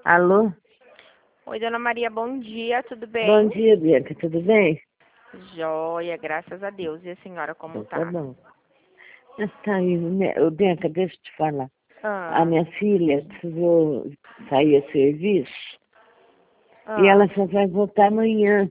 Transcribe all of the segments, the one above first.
Alô? Oi, Dona Maria, bom dia, tudo bem? Bom dia, Bianca, tudo bem? Joia, graças a Deus. E a senhora, como Então, tá? tá bom. Tá aí, né? Ô, Bianca, deixa eu te falar. A Ah, minha filha precisou sair a serviço e ah. ela só vai voltar amanhã.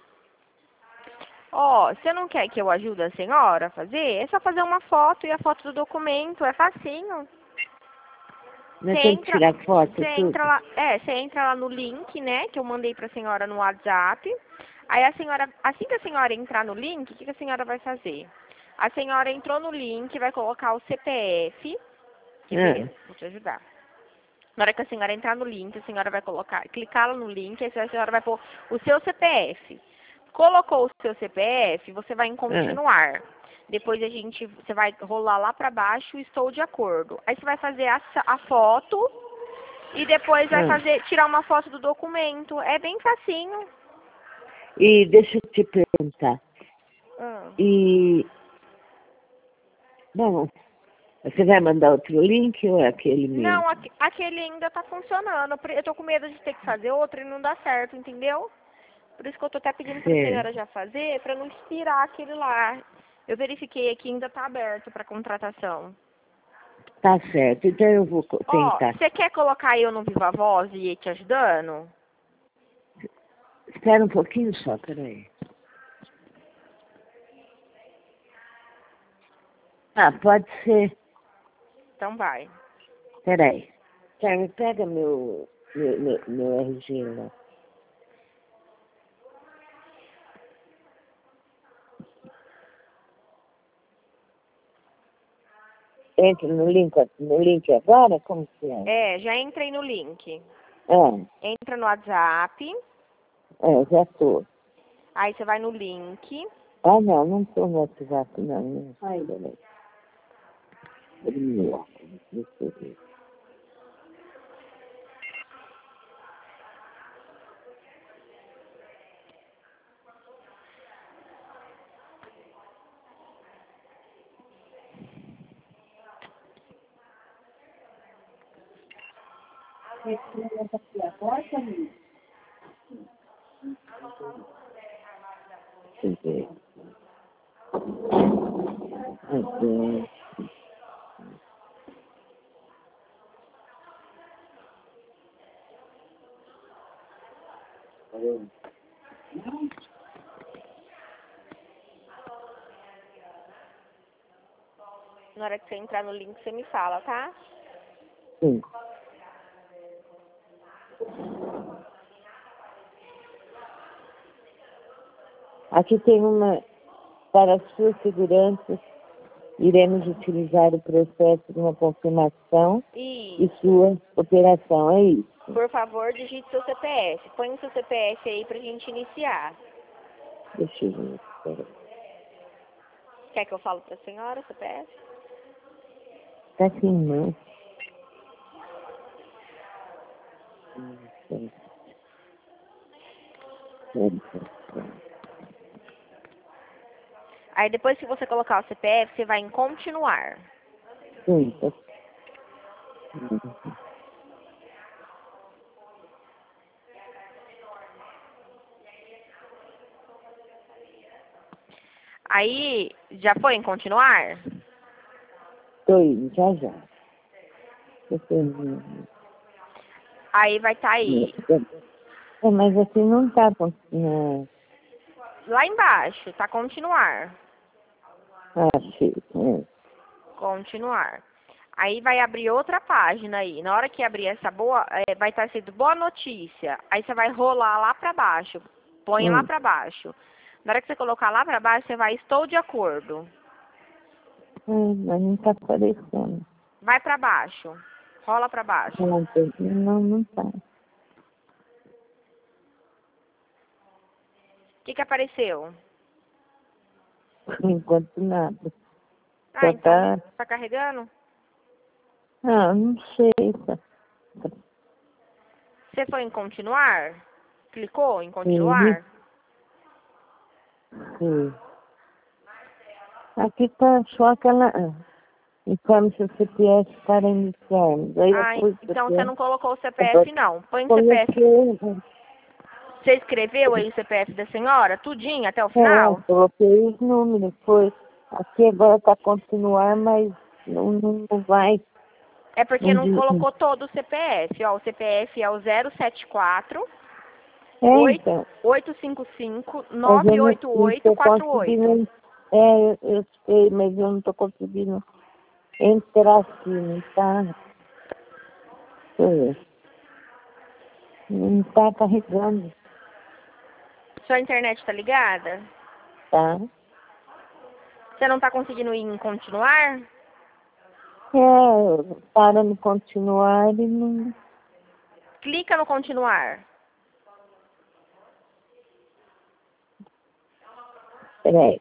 Ó, você não quer que eu ajude a senhora a fazer? É só fazer uma foto e a foto do documento, é facinho. Você Nós temos que entra, tirar foto, você tudo. entra lá, você entra lá no link, né, que eu mandei pra senhora no WhatsApp. Aí a senhora, assim que a senhora entrar no link, o que a senhora vai fazer? A senhora entrou no link, vai colocar o CPF. Quer ver? Ah, Vou te ajudar. Na hora que a senhora entrar no link, a senhora vai clicar lá no link, aí a senhora vai pôr o seu CPF. Colocou o seu CPF, você vai em ah, continuar. Depois você vai rolar lá para baixo, estou de acordo. Aí você vai fazer a foto e depois vai ah. tirar uma foto do documento. É bem facinho. E deixa eu te perguntar. Hum. E, bom, você vai mandar outro link ou é aquele Não, mesmo? aquele ainda tá funcionando. Eu tô com medo de ter que fazer outro e não dá certo, entendeu? Por isso que eu tô até pedindo pra senhora Certo. já fazer, pra não expirar aquele lá. Eu verifiquei aqui, ainda tá aberto pra contratação. Tá certo, então eu vou Ó, tentar. você quer colocar eu no Viva Voz e ir te ajudando? Espera um pouquinho só, peraí. Ah, pode ser. Então vai. Peraí. Carmen, pega meu RG lá. Entra no link agora? Como que é? É, já entrei no link. É, Entra no WhatsApp, já tô. aí você vai no link. Ah, não tô no WhatsApp, não. Ai, peraí. Deixa eu ver. Deixa eu ver. Aqui. Na hora que você entrar no link, você me fala, tá? Sim. Aqui tem uma, para sua segurança, iremos utilizar o processo de uma confirmação e Isso. sua operação, é isso? Por favor, digite seu CPF. Põe o seu CPF aí pra gente iniciar. Deixa eu ver. Peraí. Quer que eu fale pra senhora o CPF? Tá aqui em mão. Peraí. Aí depois que você colocar o CPF, você vai em continuar. Sim, tá. Aí, já foi em continuar? Tô indo, já. Eu tô indo. Aí vai estar aí. Mas assim não tá conseguindo. Lá embaixo, tá continuar. Achei. Continuar. Aí vai abrir outra página aí. Na hora que abrir essa vai estar escrito boa notícia. Aí você vai rolar lá pra baixo. Põe lá pra baixo. Na hora que você colocar lá pra baixo, você vai estou de acordo. Mas não tá aparecendo. Vai pra baixo. Rola pra baixo. Não tá. O que apareceu? Por enquanto nada. Ah, Só então tá. tá carregando? Ah, não sei. Tá. Você foi em continuar? Clicou em Sim, continuar? sim. Aqui tá só aquela. E como se o CPF para iniciarmos. Aí Ah, eu pus então você CPF, não colocou o CPF, não. Põe o CPF. coloquei, Você escreveu aí o CPF da senhora? Tudinho, até o é, final? coloquei os números, foi. Aqui agora está continuar, mas não vai. É porque Não não diz. colocou todo o CPF. Ó, o CPF é o 074 É, então. 855 Mas eu não 988 estou 48. conseguindo. Eu sei, mas eu não estou conseguindo entrar aqui, não está. Não está carregando, Sua internet tá ligada? tá? Você não tá conseguindo ir em continuar? Para no continuar e não. Clica no continuar. Peraí.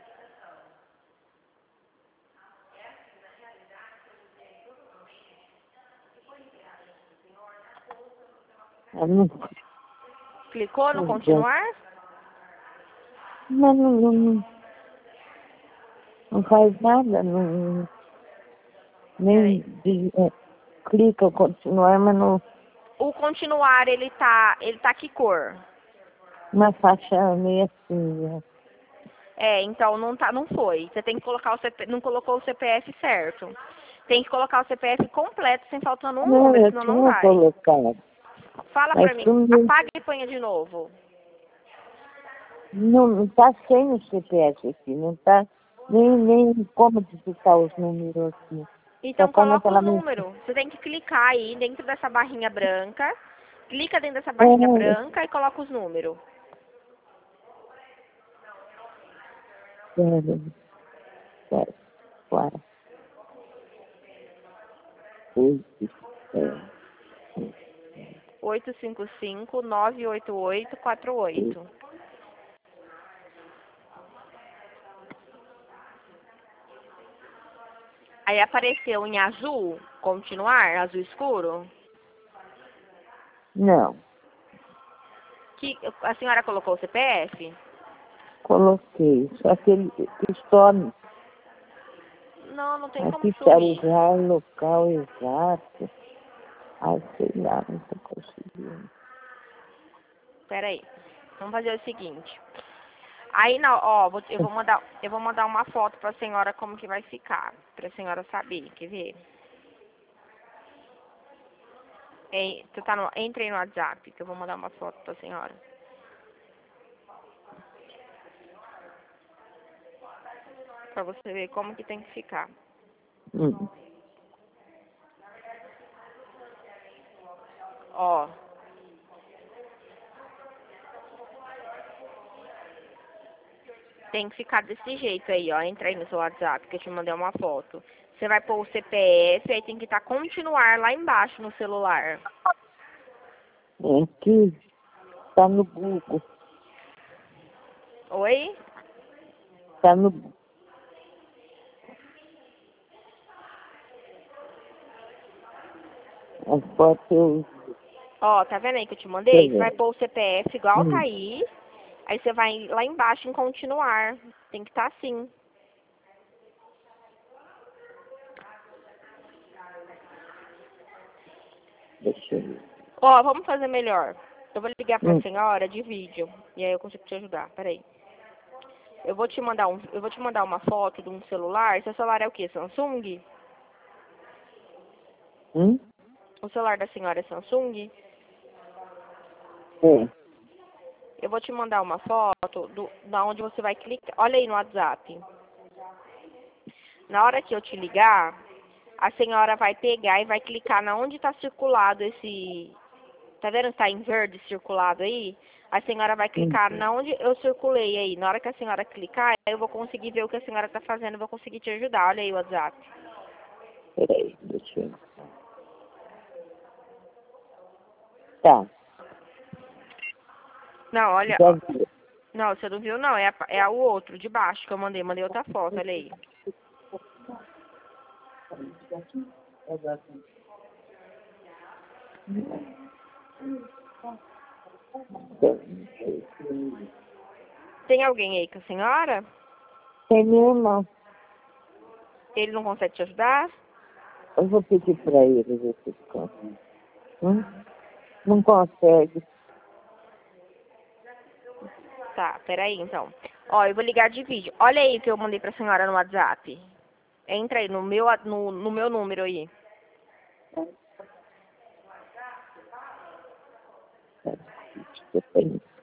Não, Clicou no não, continuar? não faz nada, não, nem Peraí. clica continuar, mas não, O continuar, ele tá que cor? uma faixa meio assim. É, então não foi. Você tem que colocar não colocou o CPF certo. Tem que colocar o CPF completo, sem faltando um Não, número, eu senão não tinha vai. colocado, Fala mas pra mim, sumiu. apaga e ponha de novo. Não está sem o CPF aqui, não está nem como digitar os números aqui. Só Então tá coloca naquela os mensagem. números. Você tem que clicar aí dentro dessa barrinha branca. Clica dentro dessa barrinha branca e coloca os números. Sério, claro. 855 988 48. Aí apareceu em azul, continuar, azul escuro. Não, Que a senhora colocou o CPF? coloquei. Só que ele some. Não, não tem como Aqui está sumir. usar o local exato. Ai, sei lá, não estou conseguindo. Pera aí. Vamos fazer o seguinte. Aí, não, ó, eu vou mandar uma foto pra senhora como que vai ficar, pra senhora saber, quer ver? Entre aí no WhatsApp, que eu vou mandar uma foto pra senhora. Pra você ver como que tem que ficar. Hum. Ó. Tem que ficar desse jeito aí, ó. Entra aí no seu WhatsApp, que eu te mandei uma foto. Você vai pôr o CPF, aí tem que estar continuar lá embaixo no celular. Aqui está no Google. Oi? Está no. A foto eu. Ó, tá vendo aí que eu te Deixa eu mandei? Você vai ver. pôr o CPF igual tá Hum. aí. Aí você vai lá embaixo em continuar. Tem que estar assim. Deixa eu ver. Ó, vamos fazer melhor. Eu vou ligar pra Hum. senhora de vídeo. E aí eu consigo te ajudar. Peraí. Eu vou te mandar uma foto de um celular. Seu celular é o quê? Samsung? Hum? O celular da senhora é Samsung? É. Eu vou te mandar uma foto da onde você vai clicar. Olha aí no WhatsApp. Na hora que eu te ligar, a senhora vai pegar e vai clicar na onde está circulado esse. Tá vendo que tá em verde circulado aí? A senhora vai Hum. clicar na onde eu circulei aí. Na hora que a senhora clicar, eu vou conseguir ver o que a senhora está fazendo, eu vou conseguir te ajudar. Olha aí o WhatsApp. Peraí, deixa eu ver. Tá. Não, olha. Já Ó. vi. Não, você não viu, não. É o outro, de baixo, que eu mandei. Mandei outra foto, olha aí. Tem alguém aí com a senhora? Tem meu irmão. Ele não consegue te ajudar? Eu vou pedir para ele ver se ele consegue. Não consegue. Tá, peraí então. Ó, eu vou ligar de vídeo. Olha aí o que eu mandei pra senhora no WhatsApp. Entra aí no meu número aí. Depende.